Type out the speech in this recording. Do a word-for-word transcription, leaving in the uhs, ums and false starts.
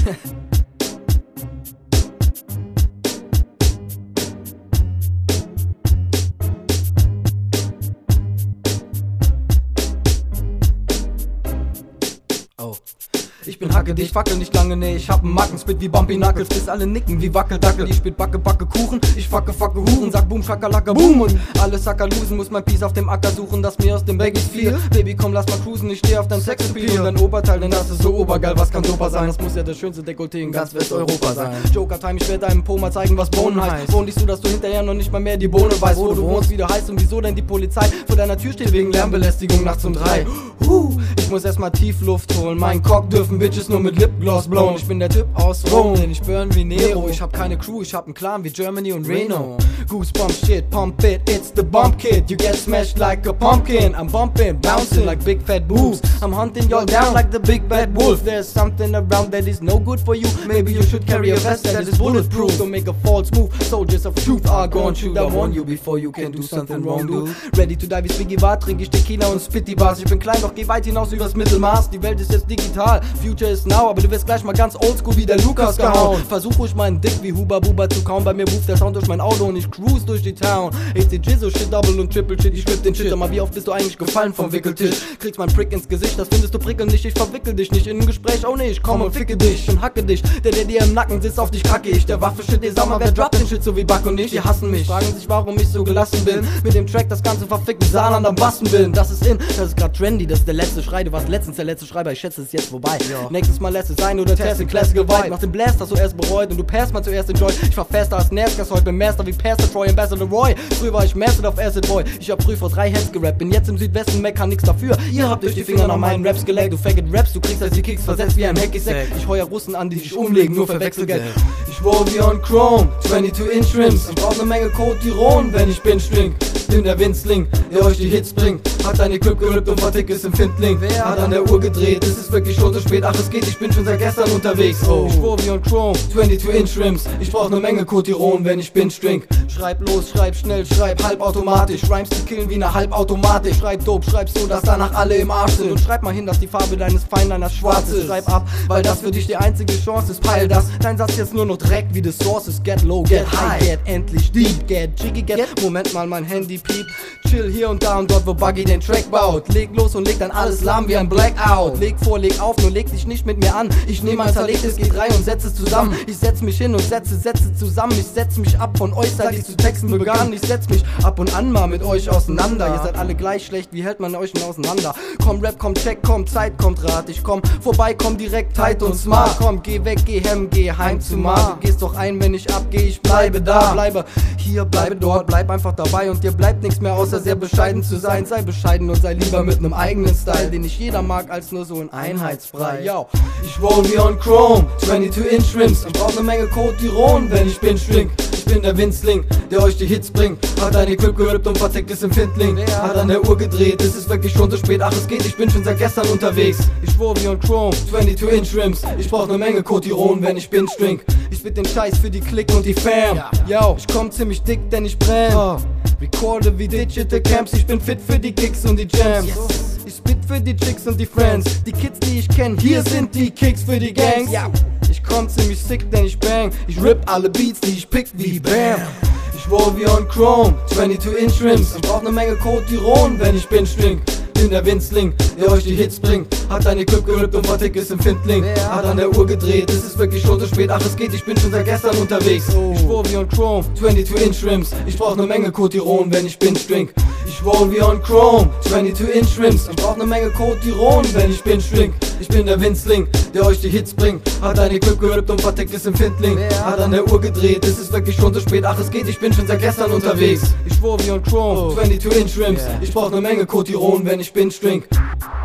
Oh. Ich bin hacke dich, fackel nicht lange, nee, ich hab n Mackenspit wie Bumpy Knuckles, bis alle nicken wie Wackeldackel. Ich spit Backe, Backe Kuchen, ich facke, facke Huren, sag Boom, Schakalaka, Boom und alle Sacker losen, muss mein Piece auf dem Acker suchen, das mir aus dem Baggies fiel. Baby, komm, lass mal cruisen, ich steh auf dein Sexappeal und dein Oberteil, denn das ist so obergeil, was kann super sein? Das muss ja das schönste Dekolleté in ganz Westeuropa sein. Joker-Time, ich werd deinem Po mal zeigen, was Bohnen heißt. Wohn nicht so, dass du hinterher noch nicht mal mehr die Bohne weißt, wo du wohnst, wie du heißt und wieso denn die Polizei vor deiner Tür steht wegen Lärmbelästigung nachts um drei. Huh, ich muss erstmal Tiefluft holen, meinen Cock dürfen Bitches nur mit Lipgloss blown. Ich bin der Typ aus Rom, denn ich burn wie Nero. Ich hab keine Crew, ich hab einen Clan wie Germany und Reno. Goosebump shit, pump it, it's the bump kid. You get smashed like a pumpkin. I'm bumping, bouncing like big fat boobs. I'm hunting y'all down like the big bad wolf. There's something around that is no good for you. Maybe you should carry a vest that is bulletproof. Don't make a false move, soldiers of truth are gone shoot. I warn you before you can do something wrong, dude. Ready to die wie Spiggy war, trink ich Tequila und spit die Bars. Ich bin klein, doch geh weit hinaus übers Mittelmaß. Die Welt ist jetzt digital, Future is now, aber du wirst gleich mal ganz oldschool wie der Lukas gehauen. Versuch ruhig meinen Dick wie Huba Buba zu kauen. Bei mir ruft der Sound durch mein Auto und ich cruise durch die Town. Ich seh Jizzo, Shit, Double und Triple Shit, ich schlipp den Shit. Aber wie oft bist du eigentlich gefallen vom Wickeltisch? Kriegst mein Prick ins Gesicht, das findest du prickelnd nicht. Ich verwickel dich nicht in ein Gespräch, oh nee, ich komm und ficke dich und hacke dich. Der, der dir im Nacken sitzt, auf dich kacke ich. Der Waffe-Shit, ihr sag mal, wer droppt den Shit so wie Buck und ich? Die hassen mich, fragen sich, warum ich so gelassen bin. Mit dem Track das ganze verfickte Saarland am Bassen bin. Das ist in, das ist grad trendy, das ist der letzte Schrei. Du warst letztens der letzte Schreiber, ich schätze es ist jetzt vorbei. Ja. Nächstes Mal lässt es sein oder test in Classical Vibe. Mach den Blast, das du erst bereut und du passst mal zuerst Enjoy. Ich war faster als Nascas, heute bin Master wie Pastor Troy, Ambassador Roy. Früher war ich Master auf Acid Boy. Ich hab früh vor drei Heads gerappt, bin jetzt im Südwesten, Mac kann nix dafür. Ihr habt euch die Finger nach meinen Raps geleckt. Du Faggot Raps, du kriegst als die Kicks versetzt wie ein Hacky-Sack. Ich heuer Russen an, die dich umlegen, nur für Wechselgeld. Ich roll wie on Chrome, zweiundzwanzig Inch Rims. Ich brauch ne Menge Code-Tiron, wenn ich bin String. Bin der Winzling, der euch die Hits bringt. Hat deine Clip gerippt und vertickt ist Empfindling. Wer hat an der Uhr gedreht? Es ist wirklich schon so spät. Ach, es geht, ich bin schon seit gestern unterwegs. Oh. Ich roll wie on Chrome, zweiundzwanzig Inch Rims. Ich brauch ne Menge Code-Tiron, wenn ich bin String. Schreib los, schreib schnell, schreib halbautomatisch. Rhymes die killen wie ne Halbautomatik. Schreib dope, schreib so, dass danach alle im Arsch sind. Und schreib mal hin, dass die Farbe deines Feinliners schwarz ist. Schreib ab, weil das für dich die einzige Chance ist. Peil das, dein Satz jetzt nur noch Dreck wie the Sources. Get low, get high, get endlich deep. Get jiggy, get, Moment mal, mein Handy piept. Chill hier und da und dort, wo Buggy den Track baut. Leg los und leg dann alles lahm wie ein Blackout. Leg vor, leg auf, nur leg dich nicht mit mir an. Ich nehme ein zerlegtes G drei und setze es zusammen. Ich setz mich hin und setze Sätze zusammen. Ich setz mich ab von euch, seit ich zu texten begann. Ich setz mich ab und an mal mit euch auseinander. Ihr seid alle gleich schlecht, wie hält man euch denn auseinander? Komm Rap, komm Check, komm Zeit, kommt Rat. Ich komm vorbei, komm direkt tight und smart. Komm, geh weg, geh hem, geh heim zu Mar. Du gehst doch ein, wenn ich abgeh, ich bleibe da. Bleibe hier, bleibe dort, bleib einfach dabei. Und dir bleibt nichts mehr, außer sehr bescheiden zu sein. Sei bescheiden und sei lieber mit nem eigenen Style, den nicht jeder mag, als nur so ein Einheitsbrei. Yo, ich roll wie on Chrome, zweiundzwanzig Inch Rims. Ich brauch ne Menge Code-Tiron, wenn ich bin String. Ich bin der Winzling, der euch die Hits bringt. Hat deine Clip gerippt und vertickt ist Empfindling. Hat an der Uhr gedreht, es ist wirklich schon zu spät. Ach, es geht, ich bin schon seit gestern unterwegs. Ich schwor wie on Chrome, zweiundzwanzig Inch Rims. Ich brauch ne Menge Code-Tiron, wenn ich bin String. Ich spit den Scheiß für die Click und die Fam. Yo, ich komm ziemlich dick, denn ich brenn. Oh. Recorde wie Digital Camps, ich bin fit für die Kicks und die Jams. Yes. Ich spit für die Chicks und die Friends. Die Kids, die ich kenn, hier sind die Kicks für die Gangs. Yeah. Ich komm ziemlich sick, denn ich bang. Ich rip alle Beats, die ich pick wie Bam. Ich roll wie on Chrome, zweiundzwanzig Inch Rims. Ich brauch ne Menge Code-Tiron, wenn ich bin String. Bin der Winzling, der euch die Hits bringt. Hat deine Clip gerippt und vertickt ist Empfindling. Hat an der Uhr gedreht, es ist wirklich schon zu spät. Ach, es geht, ich bin schon seit gestern unterwegs. Ich schwor wie on Chrome, zweiundzwanzig Inch Rims. Ich brauch ne Menge Code-Tiron, wenn ich bin String. Ich roll wie on Chrome, zweiundzwanzig Inch Rims. Ich brauch ne Menge Code-Tiron, wenn ich bin String. Ich bin der Winzling, der euch die Hits bringt. Hat deine Clip gerippt und vertickt ist Empfindling. Hat an der Uhr gedreht, es ist wirklich schon zu spät. Ach, es geht, ich bin schon seit gestern unterwegs. Ich schwor wie on Chrome, zweiundzwanzig Inch Rims. Ich brauch ne Menge Code-Tiron, wenn ich bin String.